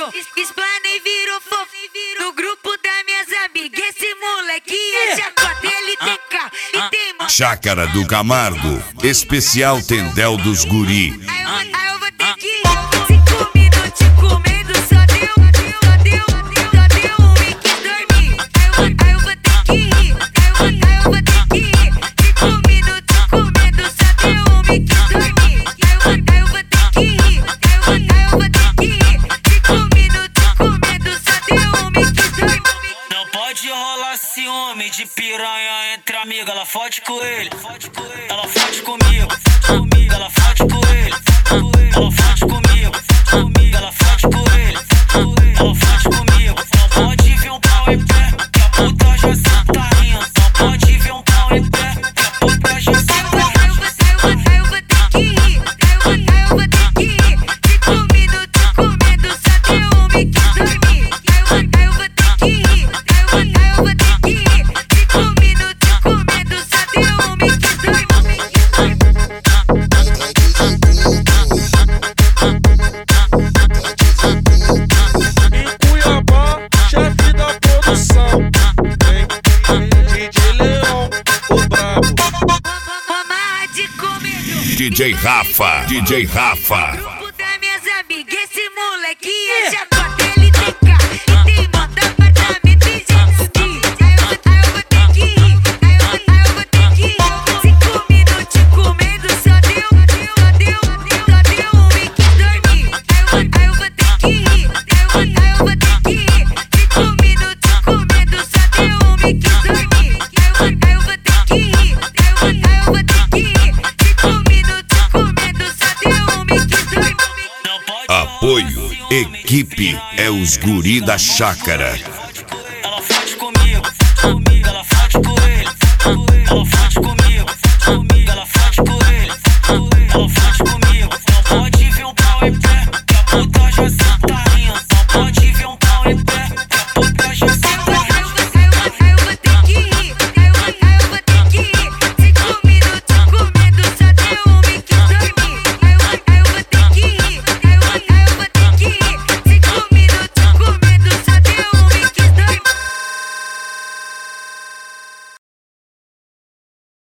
comigo. Explanei, virou fofo no grupo das minhas amigas. Esse moleque é chacota, ele tem carro e tem moto. Chácara do Camargo, especial Tendel dos Guri. Aí eu vou ter que ir 5 minutos comendo, só deu 1 e quis dormir. Aí eu vou ter que ir, aí eu vou ter que ir 5 minutos comendo, só deu 1 e quis dormir. Aí eu vou ter que ir, aí eu vou ter que ir 5 minutos comendo, só deu 1 e quis dormir. Não pode rolar ciúme de piranha entre amigas. Ela fode com ele, ela fode comigo, ela fode com ele, ela fode comigo, ela fode com ele, ela fode comigo. Não pode ver um pau em pé, que a puta já senta rindo. Não pode ver um pau em pé, que a puta já senta rindo. Aí eu vou ter que ir, aí eu vou ter que ir 5 minutos comendo, só deu 1 e quis dormir. Aí eu vou ter que ir, aí eu vou ter que ir 5 minutos comendo, só deu 1 e quis dormir. Em Cuiabá, chefe da produção, vem DJ Leão, o brabo. Mamar de comigo. DJ Rafa, DJ Rafa. Grupo das minhas amigas, esse moleque é chacota, ele tem carro e tem moto, apartamento e jet ski. Aí eu vou ter que ir, aí eu vou ter que ir 5 minutos comendo, só deu 1 e quis dormir. Aí eu vou ter que ir, aí eu vou ter que ir 5 minutos comendo, só deu 1 e quis dormir. Aí eu vou ter que ir, aí eu vou ter que ir 5 minutos comendo, só deu 1 e quis dormir. Não pode Apoio, equipe é os Guri da Chácara. ela fode comigo, ela fode com ele, ela fode comigo.